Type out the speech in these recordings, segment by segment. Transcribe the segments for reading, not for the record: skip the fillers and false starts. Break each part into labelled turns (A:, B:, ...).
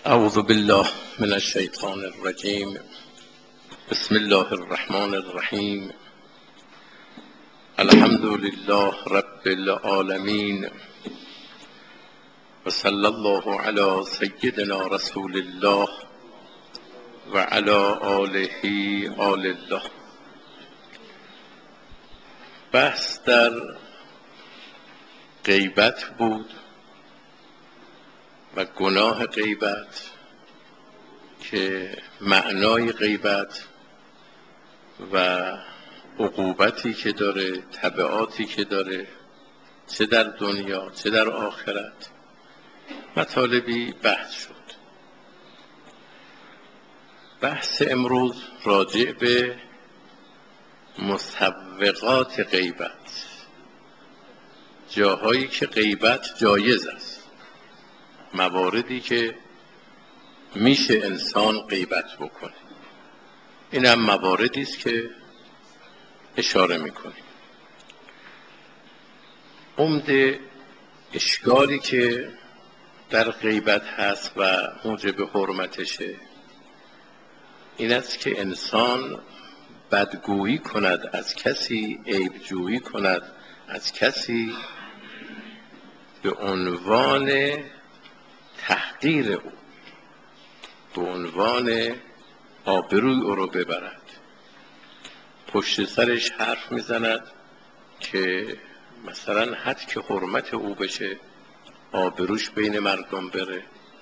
A: اعوذ بالله من الشیطان الرجیم. بسم الله الرحمن الرحیم. الحمد لله رب العالمین و صلی الله علی سیدنا رسول الله و علی آله آل الله. بحث در غیبت بود و گناه غیبت، که معنای غیبت و عقوبتی که داره، تبعاتی که داره، چه در دنیا چه در آخرت، مطالبی بحث شد. بحث امروز راجع به مسوغات غیبت، جاهایی که غیبت جایز است، مواردی که میشه انسان غیبت بکنه. این هم مواردی است که اشاره میکنیم. عمده اشکالی که در غیبت هست و موجب حرمتشه این است که انسان بدگویی کند از کسی، عیبجویی کند از کسی به عنوان تحقیر او، به عنوان آبروی او رو ببرد، پشت سرش حرف میزند که مثلا حد که حرمت او بشه، آبروش بین مردم بره.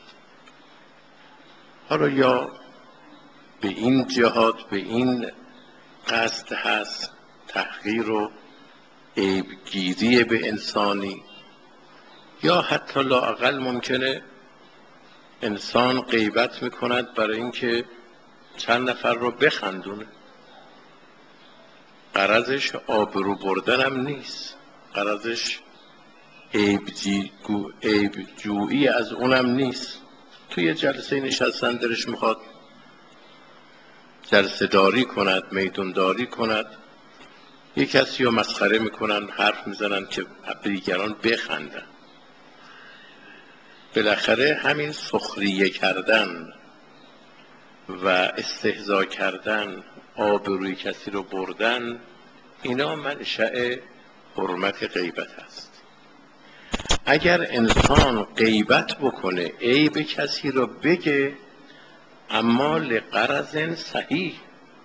A: حالا یا به این جهات، به این قصد هست تحقیر و عیبگیری به انسانی، یا حتی لااقل ممکنه انسان غیبت میکند برای اینکه چند نفر رو بخندونه. غرضش آبرو بردن هم نیست، غرضش عیبجویی از اونم نیست. توی جلسه نشستن درش میخواد جلسه داری کند، میدون داری کند، یک کسی رو مسخره میکنن، حرف میزنن که دیگران بخندن. بالاخره همین سخریه کردن و استهزا کردن، آبروی کسی رو بردن، اینا منشأ حرمت غیبت هست. اگر انسان غیبت بکنه، عیب کسی رو بگه، اما لغرض صحیح،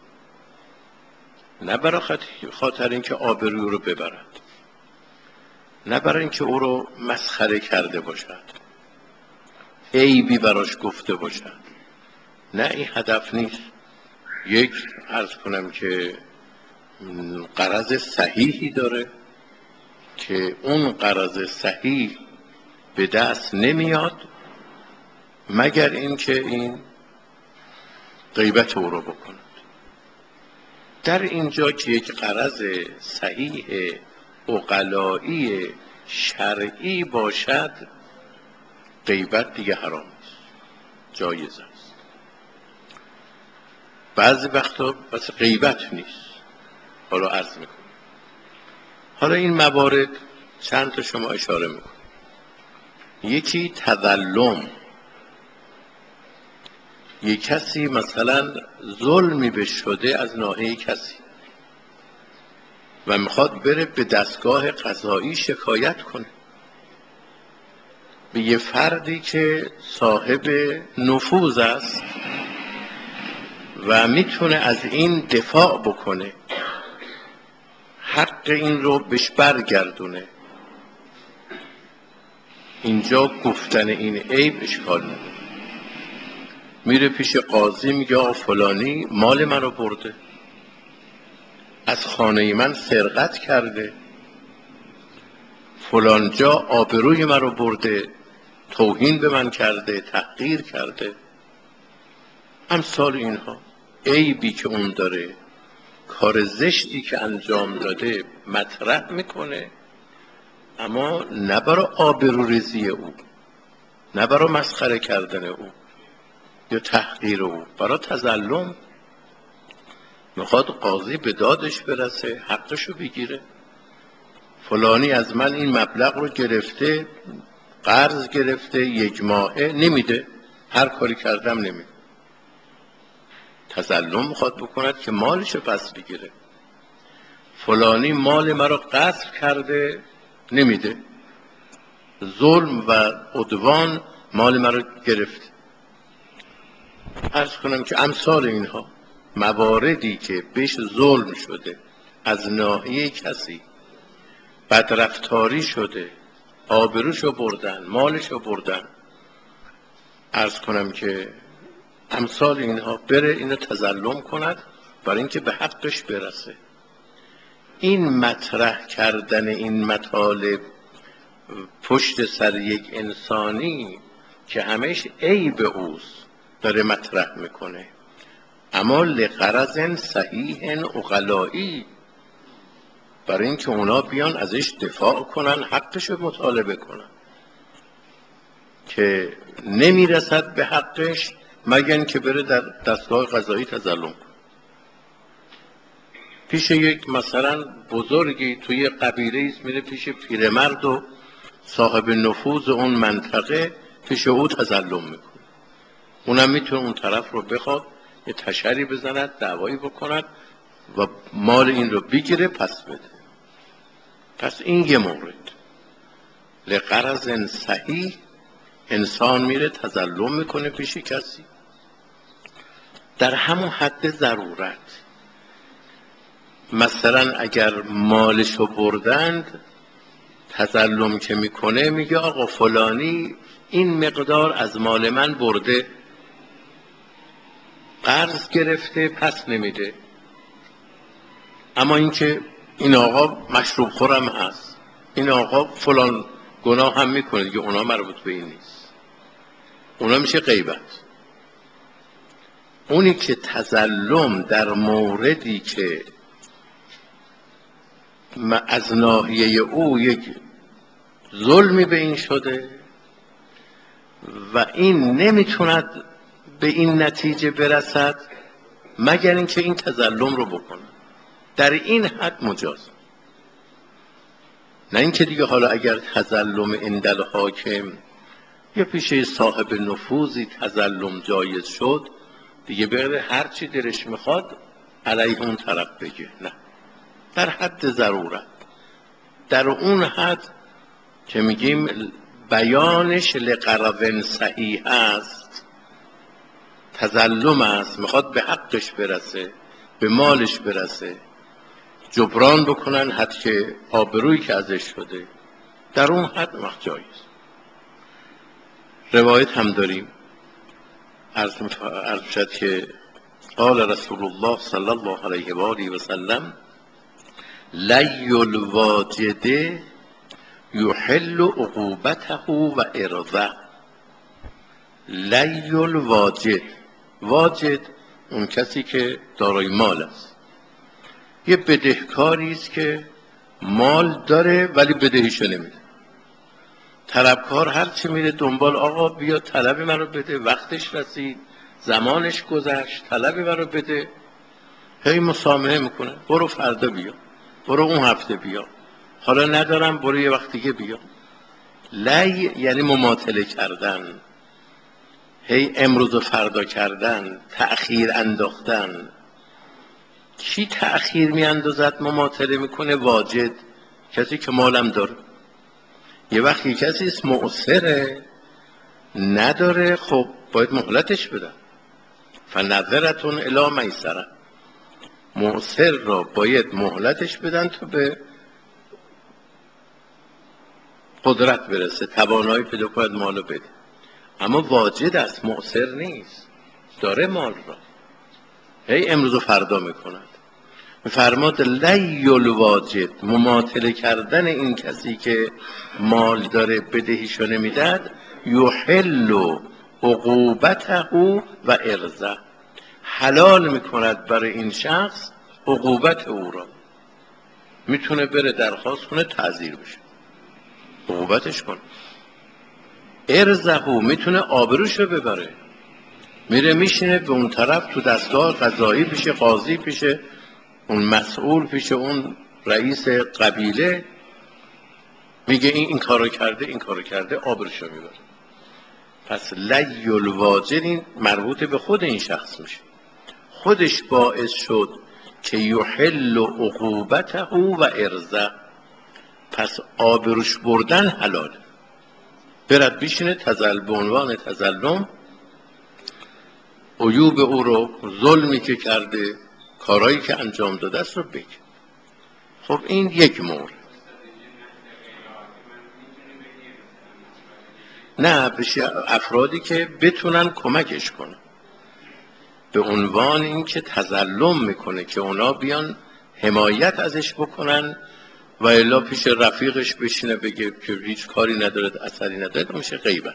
A: نه برای خاطر اینکه آبروی رو ببرد، نه برای اینکه او رو مسخره کرده باشد، عیبی براش گفته باشد، نه، این هدف نیست. یک، عرض کنم که غرض صحیحی داره که اون غرض صحیح به دست نمیاد مگر اینکه این غیبت او رو بکند. در اینجا که یک غرض صحیح عقلایی شرعی باشد، غیبت دیگه حرام است، جایز است. بعضی وقتا بس غیبت نیست. حالا عرض میکنم، حالا این موارد چند تا شما اشاره میکنم. یکی تظلم، یک کسی مثلا ظلمی به شده از ناحیه کسی و میخواد بره به دستگاه قضایی شکایت کنه، به یه فردی که صاحب نفوذ است و میتونه از این دفاع بکنه، حق این رو بهش برگردونه. اینجا گفتن این عیب اشکال نداره. میره پیش قاضی، میگه فلانی مال منو برده، از خانه من سرقت کرده، فلان جا آبروی منو برده، توهین به من کرده، تحقیر کرده، امثال اینها. عیبی که اون داره، کار زشتی که انجام داده مطرح میکنه، اما نه برای آبروریزی او، نه برای مسخره کردن او یا تحقیر او، برای تظلم. میخواد قاضی به دادش برسه، حقشو بگیره. فلانی از من این مبلغ رو گرفته، قرض گرفته، یک ماهه نمیده، هر کاری کردم نمیده. تظلم میخواد بکند که مالشو پس بگیره. فلانی مال مرا غصب کرده نمیده، ظلم و عدوان مال مرا گرفت. عرض کنم که امثال اینها مواردی که بهش ظلم شده، از ناحیه کسی بدرفتاری شده، آبروشو بردن، مالشو بردن، عرض کنم که امثال اینها بره اینو تظلم کند برای اینکه به حقش برسه. این مطرح کردن این مطالب پشت سر یک انسانی که همش عیب اوست داره مطرح میکنه، اما لغرض صحیح عقلائی، برای اینکه اونا بیان ازش دفاع کنن، حقشو مطالبه کنن که نمیرسد به حقش مگر که بره در دستگاه قضایی تظلم کنه. پیش یک مثلا بزرگی توی قبیله است، میره پیش پیرمرد و صاحب نفوذ اون منطقه، پیش او تظلم میکنه. اونم میتونه اون طرف رو بخواد یه تشری بزند، دعوایی بکند و مال این رو بگیره پس بده. پس این یه مورد لغرض صحیح انسان میره تظلم میکنه پیش کسی در همون حد ضرورت. مثلا اگر مالشو بردند، تظلم که میکنه میگه آقا فلانی این مقدار از مال من برده، قرض گرفته پس نمیده، اما اینکه این آقا مشروب خورم هست، این آقا فلان گناه هم میکنه دیگه، اونا مربوط به این نیست، اونا میشه غیبت. اونی که تظلم در موردی که از ناحیه او یک ظلمی به این شده و این نمیتوند به این نتیجه برسد مگر اینکه این تظلم رو بکنه، در این حد مجاز. نه اینکه دیگه حالا اگر تظلم عند حاکم یا پیش صاحب نفوذی تظلم جایز شد، دیگه بره هر چی دلش میخواد علیه اون طرف بگه. نه، در حد ضرورت، در اون حد که میگیم بیانش لغرض صحیح است، تظلم است، میخواد به حقش برسه، به مالش برسه، جبران بکنن حد که آبرویی که ازش شده، در اون حد وقت جایز. روایت هم داریم، عرض شد که قال رسول الله صلی الله علیه و آله و سلم لی الواجد یحل عقوبته و ارضه. لی الواجد، واجد اون کسی که دارای مال است، یه بدهکاری است که مال داره ولی بدهیشو نمیده. طلبکار هر چی میره دنبال، آقا بیا طلب منو بده، وقتش رسید، زمانش گذشت، طلب منو بده، هی مسامحه میکنه، برو فردا بیا، برو اون هفته بیا، حالا ندارم برو یه وقت دیگه بیا. لی یعنی مماطله کردن، هی امروز و فردا کردن، تأخیر انداختن. کی تأخیر میاندازد مماطله میکنه؟ واجد، کسی که مالم داره. یه وقتی کسی اسم معسره نداره، خب باید مهلتش بدن، فنظرتون الی میسره، معسر را باید مهلتش بدن تا به قدرت برسه، توانایی پیدا کنه مالو بده. اما واجد است، معسر نیست، داره مال را، هی امروز و فردا میکند. فرماد لی الواجد، مماطله کردن این کسی که مال داره بدهیشو نمیدد، یحل عقوبته و ارضه، حلال میکند برای این شخص عقوبت او را. میتونه بره درخواست کنه تعزیر بشه، عقوبتش کنه. ارضه میتونه آبروشو ببره، میره میشینه به اون طرف تو دستگاه قضایی، پیش قاضی، پیش اون مسئول، پیش اون رئیس قبیله، میگه این کارو کرده، این کارو کرده، آبروشو میبره. پس لی الواجد این مربوط به خود این شخص میشه، خودش باعث شد که یحل عقوبته و ارزه، پس آبروش بردن حلاله. برد بیشینه به عنوان تظلم عیوب او رو، ظلمی که کرده، کارهایی که انجام داده است رو بگه. خب این یک مورد. نه، بشه افرادی که بتونن کمکش کنن، به عنوان این که تظلم میکنه که اونا بیان حمایت ازش بکنن و الا پیش رفیقش بشینه بگه که هیچ کاری نداره، اثری نداره، میشه غیبت.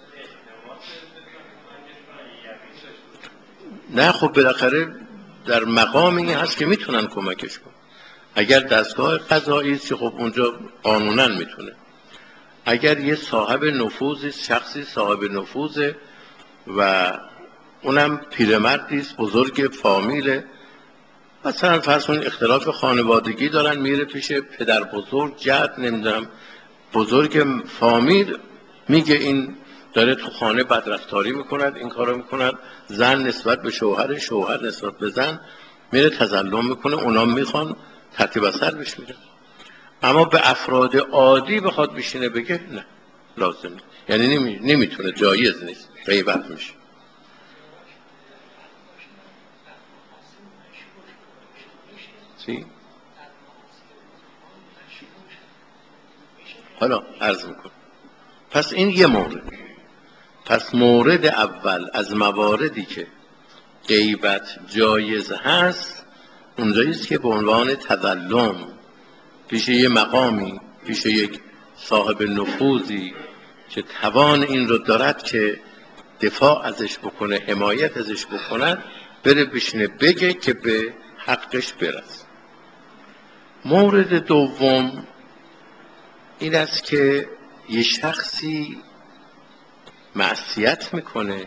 A: نه خب بالاخره در مقام این هست که میتونن کمکش کنن. اگر دستگاه قضایی است که خب اونجا قانونا میتونه، اگر یه صاحب نفوذی، شخصی صاحب نفوذه و اونم پیرمردی است بزرگ فامیله، مثلا فرض کن اختلاف خانوادگی دارن، میره پیش پدر بزرگ، جد، نمیدونم بزرگ فامیل، میگه این داره تو خانه بدرفتاری میکند، این کارو میکند، زن نسبت به شوهر، شوهر نسبت به زن، میره تظلم میکنه، اونا میخوان ترتیب اثر بهش میدن. اما به افراد عادی بخواد بشینه بگه نه، لازم نیست. یعنی نمیتونه، جایز نیست، غیبت میشه. چی؟ حالا عرض میکنم. پس این یه مورد. پس مورد اول از مواردی که غیبت جایز هست اونجاییست که به عنوان تظلم پیش یه مقامی، پیش یک صاحب نفوذی که توان این رو دارد که دفاع ازش بکنه، حمایت ازش بکنه، بره بشینه بگه که به حقش برسه. مورد دوم این است که یه شخصی معصیت میکنه،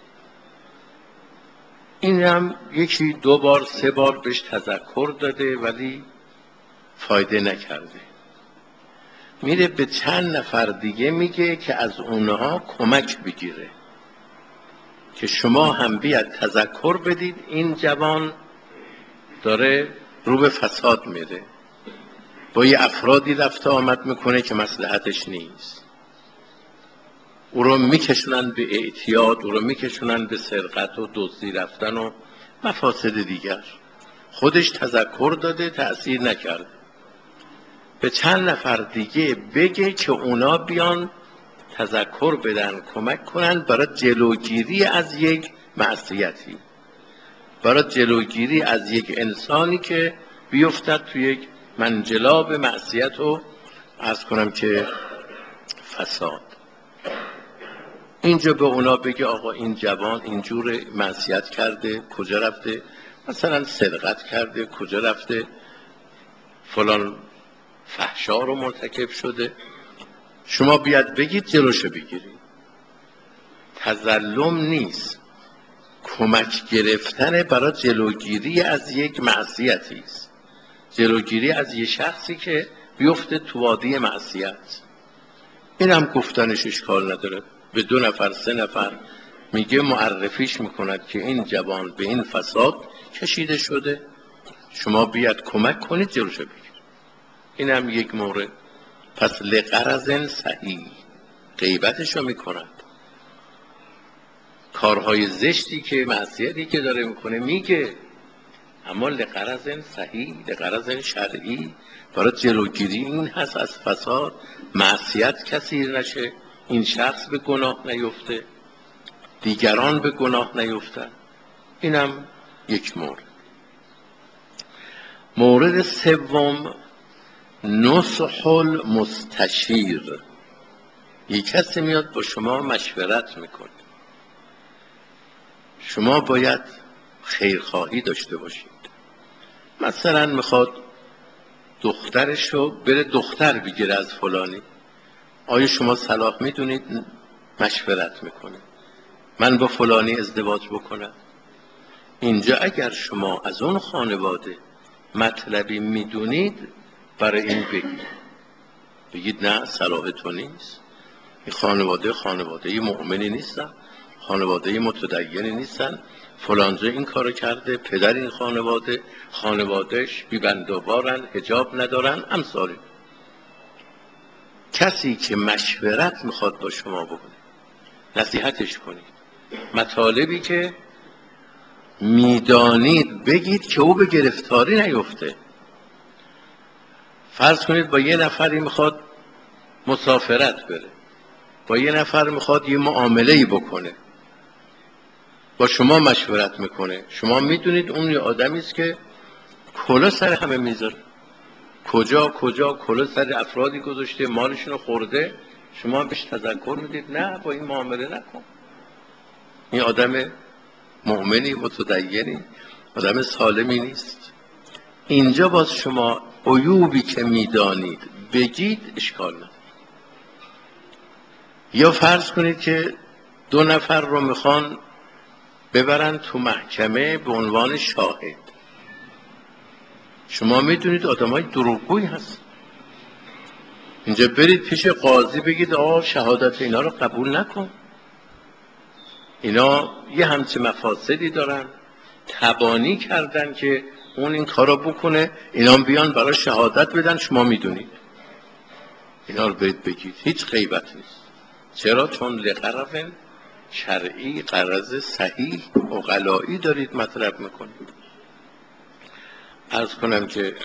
A: این هم یکی دو بار سه بار بهش تذکر داده ولی فایده نکرده، میره به چند نفر دیگه میگه که از اونها کمک بگیره که شما هم بیاد تذکر بدید، این جوان داره رو به فساد میره، با یه افرادی رفت آمد میکنه که مصلحتش نیست، او رو میکشونن به اعتیاد، او رو میکشونن به سرقت و دزدی رفتن و مفاسد دیگر. خودش تذکر داده، تأثیر نکرده، به چند نفر دیگه بگه که اونا بیان تذکر بدن، کمک کنن برای جلوگیری از یک معصیتی، برای جلوگیری از یک انسانی که بیفتد توی یک منجلاب معصیت و عرض کنم که فساد. اینجا به اونا بگه آقا این جوان اینجور معصیت کرده، کجا رفته، مثلا سرقت کرده، کجا رفته فلان فحشا رو مرتکب شده، شما بیاد بگید جلوشو بگیرید. تظلم نیست، کمک گرفتن برای جلوگیری از یک معصیتی است، جلوگیری از یک شخصی که بیفته تو وادی معصیت. این هم گفتنش اشکال نداره، به دو نفر سه نفر میگه، معرفیش میکند که این جوان به این فساد کشیده شده، شما بیاد کمک کنید جلوشو بگیرید. این هم یک مورد. پس لغرض صحیح غیبتشو میکند، کارهای زشتی که معصیتی که داره میکنه میگه، اما لغرض صحیح، لغرض شرعی، برای جلوگیری این هست از فساد، معصیت کثیر نشه، این شخص به گناه نیفته، دیگران به گناه نیفتن. اینم یک مورد. مورد سوم نصح المستشیر، یک کسی میاد با شما مشورت میکنه، شما باید خیرخواهی داشته باشید. مثلا میخواد دخترشو بره دختر بگیره از فلانی، آیا شما صلاح میدونید؟ مشورت میکنه من با فلانی ازدواج بکنم. اینجا اگر شما از اون خانواده مطلبی میدونید، برای این بگید نه صلاح تو نیست، این خانواده مؤمنی نیستن، خانواده متدینی نیستن. فلانجا این کارو کرده، پدر این خانوادهش بی‌بندوبارن، حجاب ندارن، امثال. کسی که مشورت میخواد با شما بکنه، نصیحتش کنید، مطالبی که میدانید بگید که او به گرفتاری نیفته. فرض کنید با یه نفری میخواد مسافرت بره، با یه نفر میخواد یه معامله‌ای بکنه، با شما مشورت میکنه، شما میدونید اون یه آدمی است که کلا سر همه میذاره، کجا کلا سر افرادی گذاشته، مالشون رو خورده، شما بهش تذکر میدید نه با این معامله نکن. این آدم مؤمنی متدینی، آدم سالمی نیست. اینجا باز شما عیوبی که میدانید بگید اشکال نداره. یا فرض کنید که دو نفر رو میخوان ببرن تو محکمه به عنوان شاهد، شما میدونید آدمای دروغگویی هست، اینجا برید پیش قاضی بگید آقا شهادت اینا رو قبول نکن، اینا یه همچه مفاسدی دارن، تبانی کردن که اون این کارو بکنه، اینا بیان برای شهادت بدن، شما میدونید اینا رو برید بگید، هیچ غیبت نیست. چرا؟ چون لغرض شرعی، غرض صحیح عقلایی دارید مطرح میکنید. عرض کنم که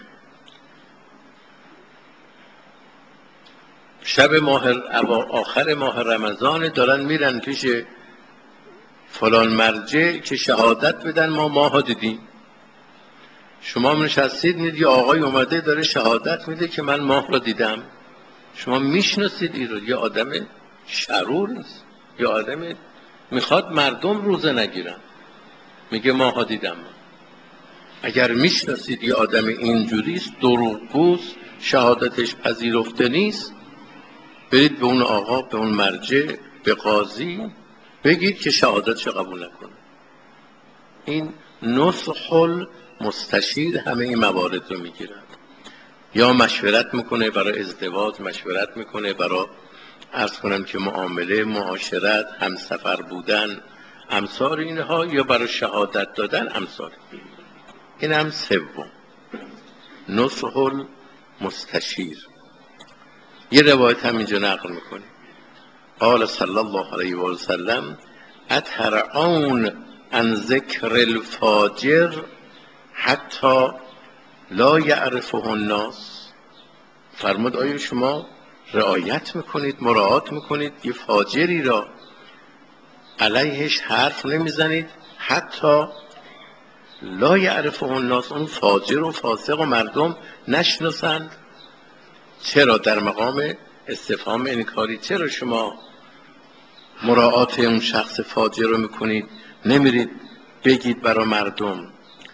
A: شب آخر ماه رمضان دارن میرن پیش فلان مرجع که شهادت بدن ما ماها دیدیم. شما نشستید میدید یه آقای اومده داره شهادت میده که من ماه را دیدم. شما میشناسید این رو، یه آدم شرور نیست، یه آدم میخواد مردم روزه نگیرن، میگه ماها دیدم. اگر میشناسید یه آدم اینجوریست، دروغگوست، شهادتش پذیرفته نیست، برید به اون آقا، به اون مرجع، به قاضی بگید که شهادتش قبول نکنه. این نصح المستشیر همه این موارد رو میگیرن. یا مشورت میکنه برای ازدواج، مشورت میکنه برای عرض کنم که معامله، معاشرت، همسفر بودن، امثال اینها، یا برای شهادت دادن، امثال. این هم سوم، نصح المستشیر. یه روایت هم اینجا نقل میکنه، قال صلی الله علیه و سلم اترعون عن ذکر الفاجر حتی لا یعرفه الناس. فرمود آیا شما رعایت میکنید، مراعات میکنید یه فاجری را علیهش حرف نمیزنید حتی لا یعرفه الناس، اون فاجر و فاسق و مردم نشناسند؟ چرا در مقام استفهام انکاری، چرا شما مراعات اون شخص فاجر رو میکنید، نمیرید بگید برای مردم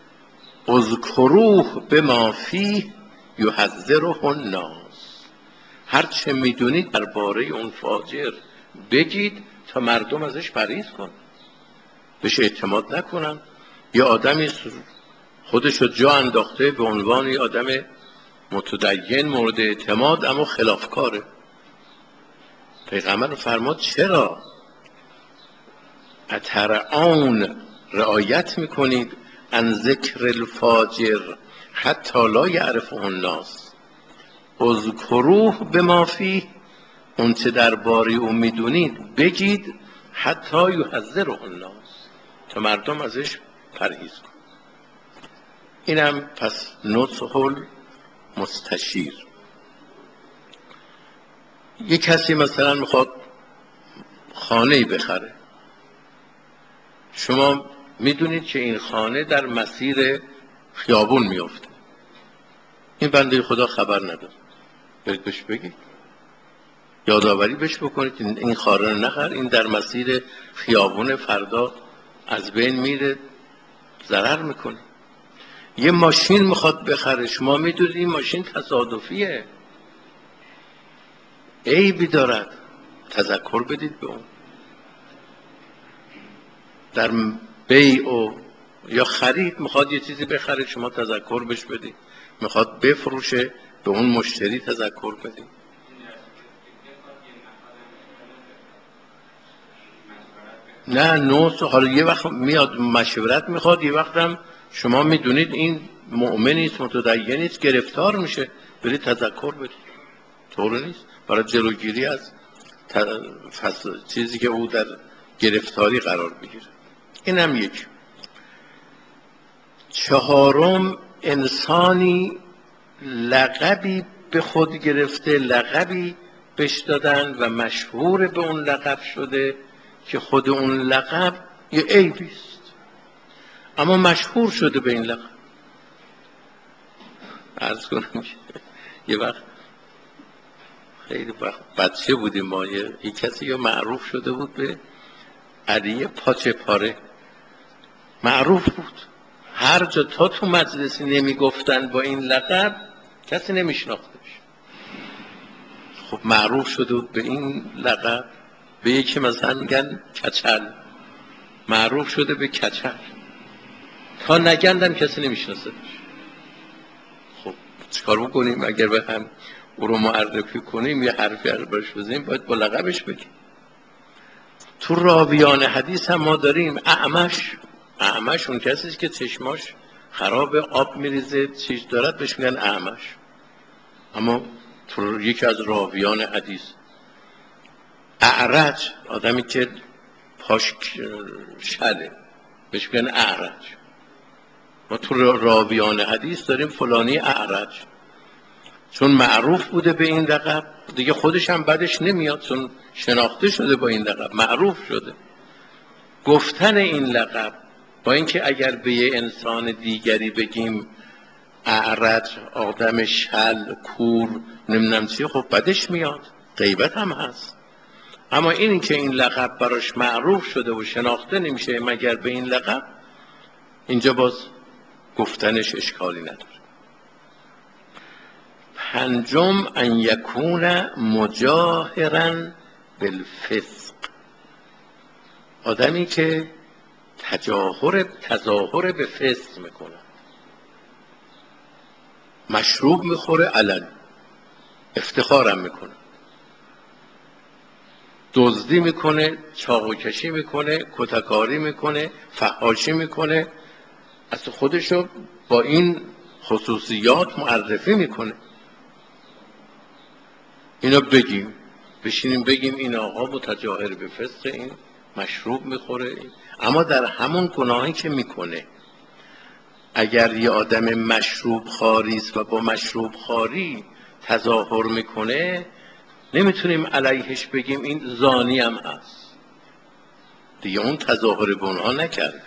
A: اذکروه بما فیه یحذره الناس، هرچه میدونید درباره اون فاجر بگید تا مردم ازش پرهیز کنن، بهش اعتماد نکنن. یه آدمی خودش رو جا انداخته به عنوان یه آدم متدین مورد اعتماد اما خلافکاره. پیغمبر فرمود چرا اترعون رعایت میکنید عن ذکر الفاجر حتی لا یعرفه الناس اذکروه بما فیه، اون چه درباره او میدونید بگید حتی یحذره الناس، تا مردم ازش پرهیز کنن. اینم پس نصح المستشیر. یک کسی مثلا میخواد خانه‌ای بخره، شما میدونید که این خانه در مسیر خیابون میفته، این بنده خدا خبر نداره، برید بهش بگید، یادآوری بهش بکنید این خانه رو نخر، این در مسیر خیابون، فردا از بین میره، ضرر میکنه. یه ماشین میخواد بخره، شما میدونید این ماشین تصادفیه، عیبی دارد، تذکر بدید به اون. در بیع و یا خرید میخواد یه چیزی بخره، شما تذکر بهش بدید، میخواد بفروشه به اون مشتری تذکر بدید. نه حالا یه وقت میاد مشورت میخواد، یه وقت هم شما میدونید این مؤمنیست متدینیست گرفتار میشه، برید تذکر بدید. طور نیست برای جلوگیری از چیزی که او در گرفتاری قرار بگیره. این هم یک. چهارم، انسانی لقبی به خود گرفته، لقبی بهش دادن و مشهور به اون لقب شده که خود اون لقب یه عیبیست، اما مشهور شده به این لقب. عرض کنم که یه وقت خیلی بچه بودیم ما، یه کسی یا معروف شده بود به علی پاچه پاره، معروف بود، هر جا تا تو مجلسی نمیگفتن با این لقب کسی نمیشناختش. خب معروف شده بود به این لقب، به یکی مثلا میگن کچل، معروف شده به کچل، تا نگندم کسی نمیشناسه. خب چیکار بکنیم؟ اگر بخوایم او رو معرفی کنیم یه حرفی برش بزنیم باید با لقبش بگیم. تو راویان حدیث هم ما داریم اعمش اون کسیست که چشماش خراب آب میریزه چیز دارد بهش میگن اعمش، اما تو یکی از راویان حدیث. اعرج، آدمی که پاش شله بهش میگن اعرج. ما تو راویان حدیث داریم فلانی اعرج، چون معروف بوده به این لقب دیگه، خودش هم بدش نمیاد چون شناخته شده با این لقب، معروف شده. گفتن این لقب با اینکه اگر به یه انسان دیگری بگیم اعرج، آدم شل، کور، نمیدونم چی، خب بدش میاد، غیبت هم هست. اما این که این لقب براش معروف شده و شناخته نمیشه مگر به این لقب، اینجا باز گفتنش اشکالی نداره. پنجم، ان یکون مجاهرا بالفسق، آدمی که تظاهر به فسق میکنه، مشروب میخوره علن، افتخارم میکنه، دزدی میکنه، چاقوکشی میکنه، کتککاری میکنه، فحاشی میکنه، اصلا خودشو با این خصوصیات معرفی میکنه. اینا بگیم، بشینیم بگیم این آقا متجاهر به فسق، این مشروب میخوره، اما در همون گناهی که میکنه. اگر یه آدم مشروب خاری است و با مشروب خاری تظاهر میکنه، نمیتونیم علیهش بگیم این زانی هم هست دیگه، اون تظاهر به اونها نکرده.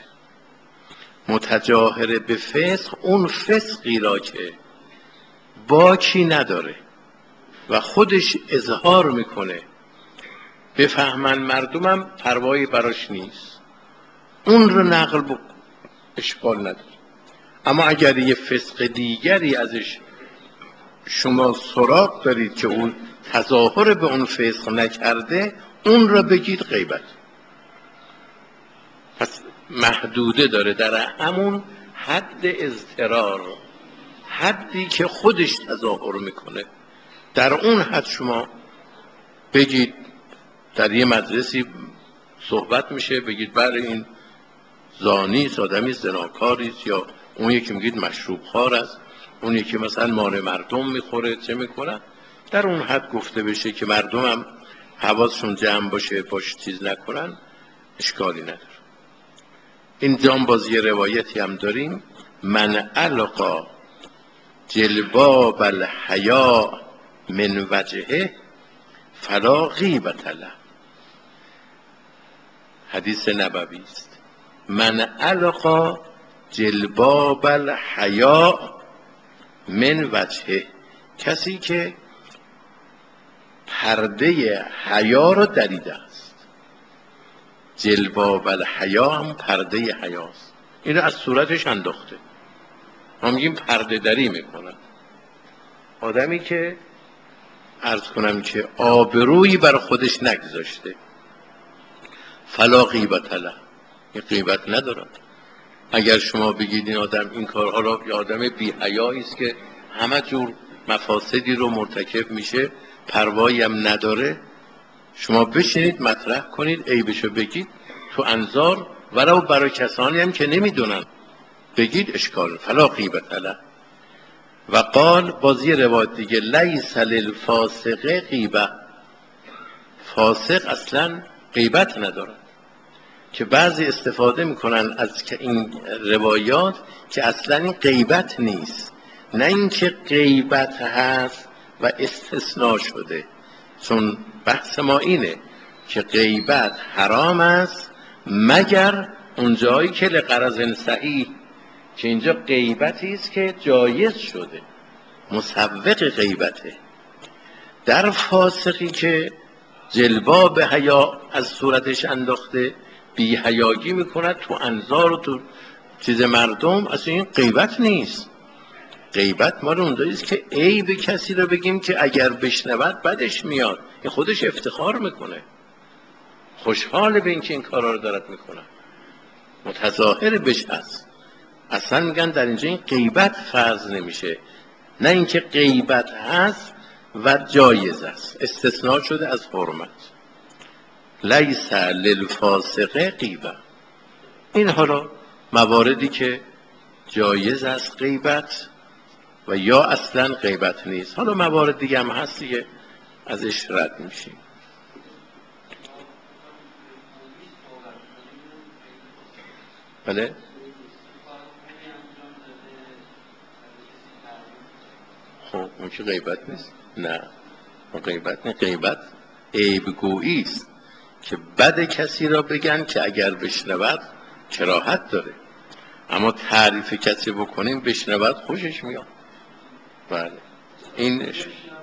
A: متجاهر به فسق اون فسقی را که باکی نداره و خودش اظهار میکنه، بفهمن مردمم پروایی براش نیست، اون رو نقل بکن، اشکال نداره. اما اگر یه فسق دیگری ازش شما سراغ دارید که اون تظاهر به اون فسق نکرده، اون را بگید غیبت. پس محدوده داره در همون حد اضطرار، حدی که خودش تظاهر میکنه در اون حد شما بگید. در یه مجلسی صحبت میشه بگید برای این زانی، آدمی زناکاری، یا اون یکی میگید مشروب خوار است، اون یکی مثلا مال مردم میخوره چه میکنه، در اون حد گفته بشه که مردم هم حواسشون جمع باشه باش چیز نکنن، اشکالی نداره. اینجا باز یه روایتی هم داریم، من القا جلباب الحیا من وجهه فلا غیبت له، حدیث نبوی است. من القا جلباب الحیا من وجهه، کسی که پرده حیا رو دریده است. جلباب الحیا هم پرده حیاست، اینو از صورتش انداخته، ما میگیم پرده دری میکنن. آدمی که عرض کنم که آبرویی بر خودش نگذاشته، فلا غیبت له، این غیبت ندارد. اگر شما بگید این آدم این کارها را، یه آدم بی حیایی است که همه جور مفاسدی رو مرتکب میشه، پروایی هم نداره، شما بشینید مطرح کنید، عیبشو بگید، تو انظار ولو برای کسانی هم که نمیدونن بگید اشکال فلا غیبت له. و قال بازی روایت دیگه لیس للفاسق غیبه، فاسق اصلا غیبت نداره، که بعضی استفاده میکنن از که این روایات که اصلا این غیبت نیست، نه اینکه غیبت هست و استثناء شده. چون بحث ما اینه که غیبت حرام است مگر اونجایی که لغرض صحیح، که اینجا غیبتی است که جایز شده، مسوق غیبته. در فاسقی که جلباب حیا از صورتش انداخته، بی حیایی میکند تو انظار و تو چیز مردم، اصلا این غیبت نیست. غیبت مال اونجایی است که عیب کسی رو بگیم که اگر بشنود بدش میاد، این خودش افتخار میکنه، خوشحال به اینکه این کارا رو دارد میکنه، متظاهر بش هست. اصلا میگن در اینجا این غیبت فرض نمیشه، نه اینکه غیبت هست و جایز است، استثناء شده از حرمت. لیس للفاسق غیبه. این حالا مواردی که جایز است غیبت و یا اصلا غیبت نیست. حالا موارد دیگه هم هست دیگه ازش رد میشیم. بله خب اون که غیبت نیست. نه اون غیبت نه، غیبت عیبگویی است که بد کسی را بگن که اگر بشنود کراهت داره، اما تعریف کسی بکنیم بشنود خوشش میاد. بله اینش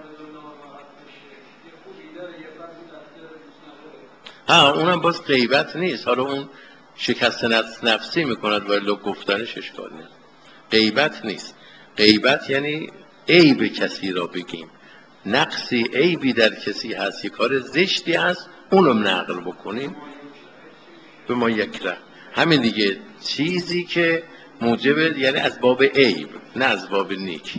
A: اونم باز غیبت نیست. حالا اون شکست نفسی میکند ولی گفتنش اشکال نیست، غیبت نیست. غیبت یعنی عیب کسی را بگیم، نقصی عیبی در کسی هست، یک کار زشتی هست، اونو نقل بکنیم به ما یکره. همین دیگه، چیزی که موجب، یعنی از باب عیب نه از باب نیکی.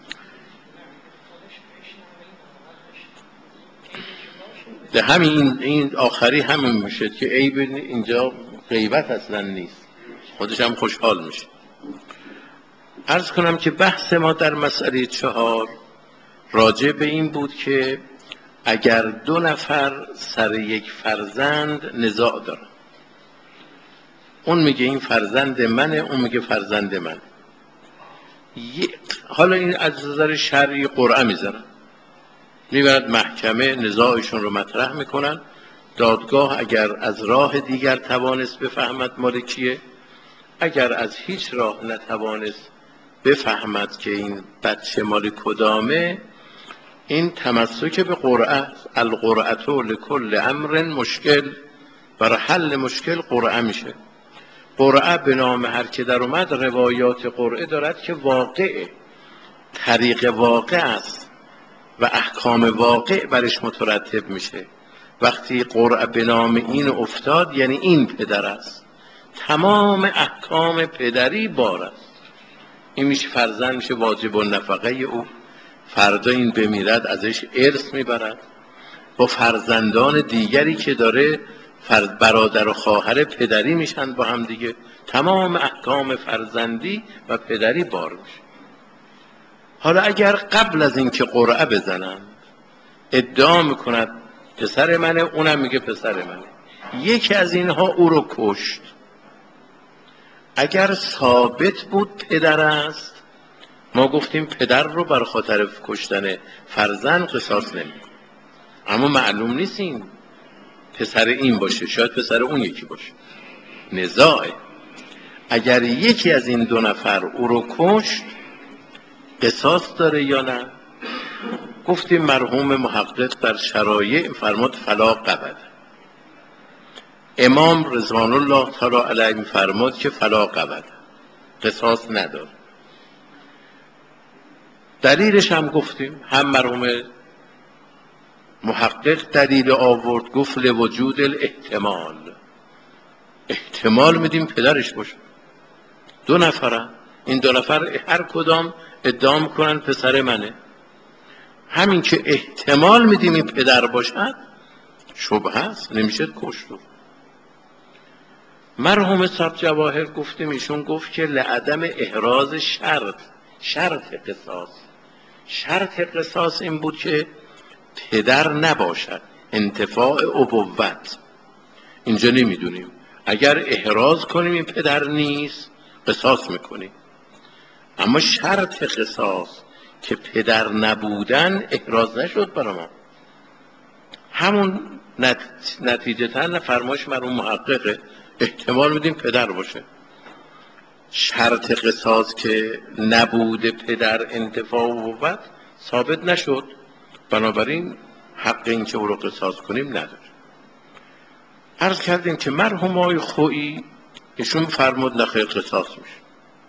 A: ده همین این آخری همین میشه که عیب اینجا غیبت اصلا نیست، خودش هم خوشحال میشه. عرض کنم که بحث ما در مسئله 4 راجع به این بود که اگر 2 نفر سر یک فرزند نزاع دارن، اون میگه این فرزند منه، اون میگه فرزند من، حالا این از نظر شرعی قرعه میزنن، میبرد محکمه، نزاعشون رو مطرح میکنن، دادگاه اگر از راه دیگر توانست بفهمد مال کیه، اگر از هیچ راه نتوانست بفهمد که این بچه مال کدامه، این تمسک به قرعه، القرعه لکل امر مشکل، برای حل مشکل قرعه میشه. قرعه به نام هر که در اومد، روایات قرعه دارد که واقعه، طریق واقع است و احکام واقع برش مترتب میشه. وقتی قرعه به نام این افتاد یعنی این پدر است، تمام احکام پدری بار است. این میشه فرزند، میشه واجب النفقه او، فردا این بمیرد ازش ارث میبرد، با فرزندان دیگری که داره برادر و خواهر پدری میشن با هم دیگه، تمام احکام فرزندی و پدری بار میشه. حالا اگر قبل از اینکه قرعه بزنن ادعا میکند پسر منه، اونم میگه پسر منه، یکی از اینها او رو کشت، اگر ثابت بود پدر است، ما گفتیم پدر رو بر خاطر کشتن فرزند قصاص نمی‌کنیم. اما معلوم نیست این پسر این باشه، شاید پسر اون یکی باشه، نزاعه. اگر یکی از این 2 نفر او رو کشت قصاص داره یا نه؟ گفتیم مرحوم محقق در شرایع فرمود فلا قبد. امام رضوان الله تعالی علیه فرمود که فلا قبد، قصاص نداره. دلیلش هم گفتیم، هم مرحوم محقق دلیل آورد، گفت لوجود الاحتمال، احتمال میدیم پدرش باشه. 2 نفرن، این 2 نفر هر کدام ادعا میکنن پسر منه، همین که احتمال میدیم این پدر باشد شبهه است، نمیشه کشت. مرحوم صاحب جواهر گفتیم، ایشون گفت که لعدم احراز شرط قصاص این بود که پدر نباشد، انتفاع ابوت. اینجا نمیدونیم، اگر احراز کنیم این پدر نیست قصاص میکنیم، اما شرط قصاص که پدر نبودن احراز نشد برای ما. همون نتیجتاً فرمایش مرحوم محققه، احتمال میدیم پدر باشه. شرط قصاص که نبود پدر انتفاع و ابوت ثابت نشد، بنابراین حق این که او رو قصاص کنیم نداره. عرض کردیم که مرحوم آقای خویی ایشون فرمود نخیر قصاص میشه.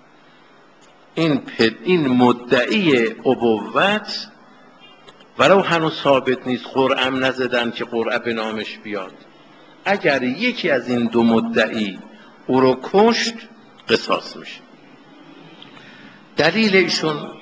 A: این مدعی ابوت ولو هنوز ثابت نیست، قرعه هم نزدن که قرعه به نامش بیاد، اگر یکی از این دو مدعی او رو کشت قصاص میشه. دلیل ایشون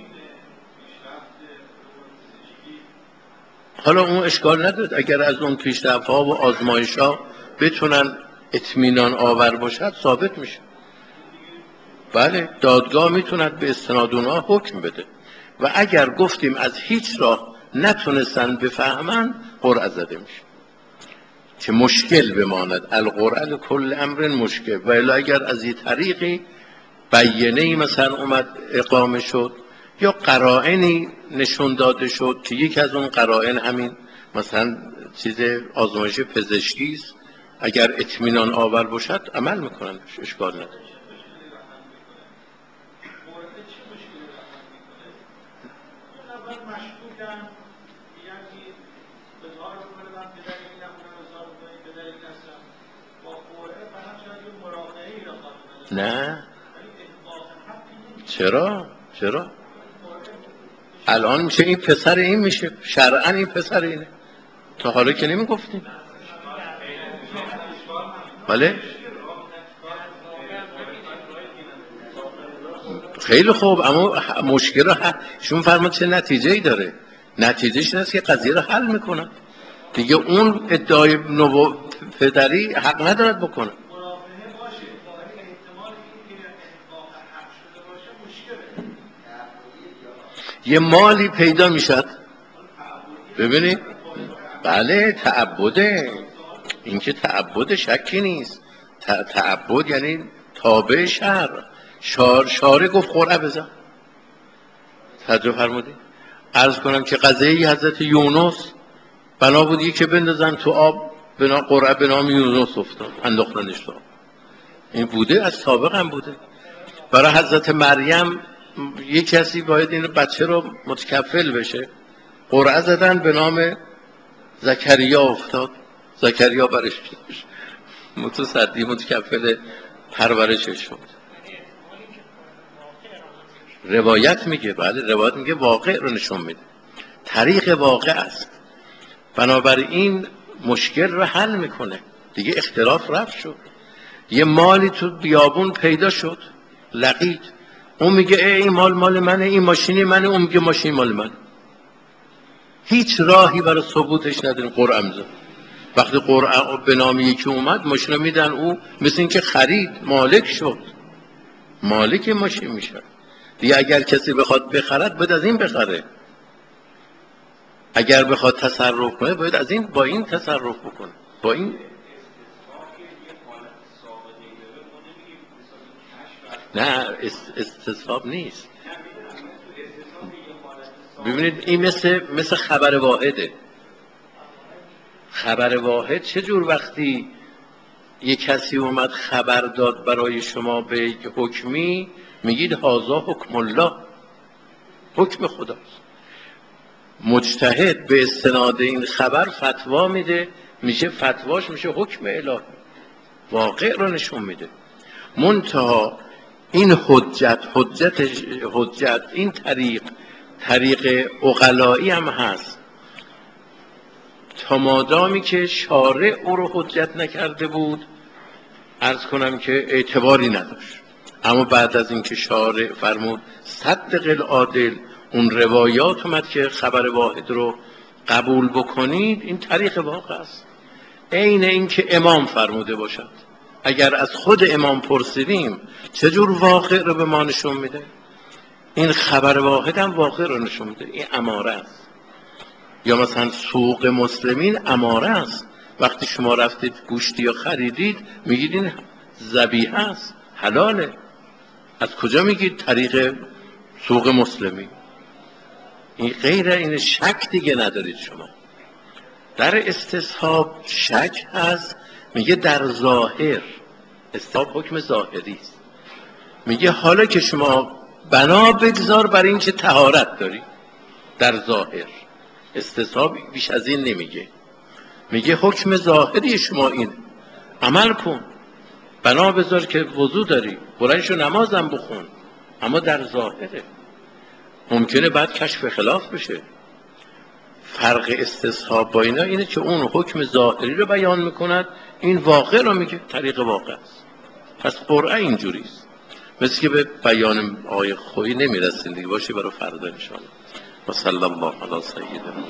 A: حالا اون اشکال نداره، اگر از اون پیشرفت‌ها و آزمایش‌ها بتونن اطمینان آور باشد ثابت میشه. بله، دادگاه میتوند به استناد اونها حکم بده. و اگر گفتیم از هیچ راه نتونستن بفهمن قرعه زده میشه که مشکل بماند. القرعه کل امر مشکل. و الا اگر از این طریقی بیانه‌ای مثلا اومد اقامه شد یا قرائنی نشون داده شد که یکی از اون قرائن همین مثلا چیز آزمایش پزشکی است، اگر اطمینان آور باشد عمل میکنن، اشکال نداره. نه چرا الان میشه این پسر این میشه، شرعاً این پسر اینه، تا حالا که نمی گفتیم. بله خیلی خوب، اما مشکل رو شما فرمود چه نتیجه ای داره؟ نتیجهش این است که قضیه رو حل میکنن دیگه. اون ادعای پدری حق ندارد بکنه. یه مالی پیدا میشد، ببینید. بله تعبده، این که تعبد شکی نیست. تعبد یعنی تابع شارع گفت قرعه بزن. توجه فرمودید؟ عرض کنم که قضیه حضرت یونس بنا بودی که بندازن تو آب، قرعه به نام یونس افتاد، انداختنش تو آب. این بوده، از سابق هم بوده. برای حضرت مریم یک کسی باید این بچه رو متکفل بشه، قرعه زدن به نام زکریا افتاد، زکریا برش متصدی متکفل پرورشش شد. روایت میگه، بله روایت میگه واقع رو نشون میده، طریق واقع است. بنابراین مشکل رو حل میکنه دیگه. اختلاف رفت شد. یه مالی تو بیابون پیدا شد، لقید، اون میگه این مال منه، این ماشینی منه، اون میگه ماشین مال منه. هیچ راهی برای ثبوتش نداریم. قرعه میزنه. وقتی قرعه به نام یکی اومد، ماشین رو میدن، او مثل این که خرید، مالک شد، مالک ماشین میشه دیگه. اگر کسی بخواد بخرد باید از این بخره، اگر بخواد تصرف کنه باید از این، با این تصرف بکنه، با این. نه استصحاب نیست. ببینید این مثل خبر واحده. خبر واحد چجور وقتی یک کسی اومد خبر داد برای شما به یک حکمی، میگید هذا حکم الله، حکم خداست. مجتهد به استناد این خبر فتوا میده، میشه فتواش میشه حکم الهی، واقع رو نشون میده. منتها این حجت این طریق عقلایی هم هست، تا مادامی که شارع او رو حجت نکرده بود عرض کنم که اعتباری نداشت. اما بعد از اینکه شارع فرمود صدق العادل، اون روایات اومد که خبر واحد رو قبول بکنید، این طریق واقع است. عین این که امام فرموده باشد، اگر از خود امام پرسیدیم چجور واقع رو به ما نشون میده؟ این خبر واحد هم واقع رو نشون میده. این اماره است. یا مثلا سوق مسلمین اماره است. وقتی شما رفتید گوشتی یا خریدید میگید این ذبیحه است، حلاله. از کجا میگید؟ طریق سوق مسلمین. این غیر این شک دیگه ندارید شما. در استصحاب شک هست، میگه در ظاهر. استصحاب حکم ظاهری است. میگه حالا که شما بنا بگذار برای اینکه طهارت داری، در ظاهر. استصحاب بیش از این نمیگه. میگه حکم ظاهری شما این، عمل کن، بنا بذار که وضو داری، برایشو نمازم بخون، اما در ظاهره. ممکنه بعد کشف خلاف بشه. فرق استصحاب با اینا اینه که اون حکم ظاهری رو بیان میکند، این واقع رو میگه، طریق واقع است. پس قرآن اینجوریست. مثل که به بیان آیه خویی نمیرسیم دیگه، باشه برای فردا انشاءالله. و صلی الله علی سیدنا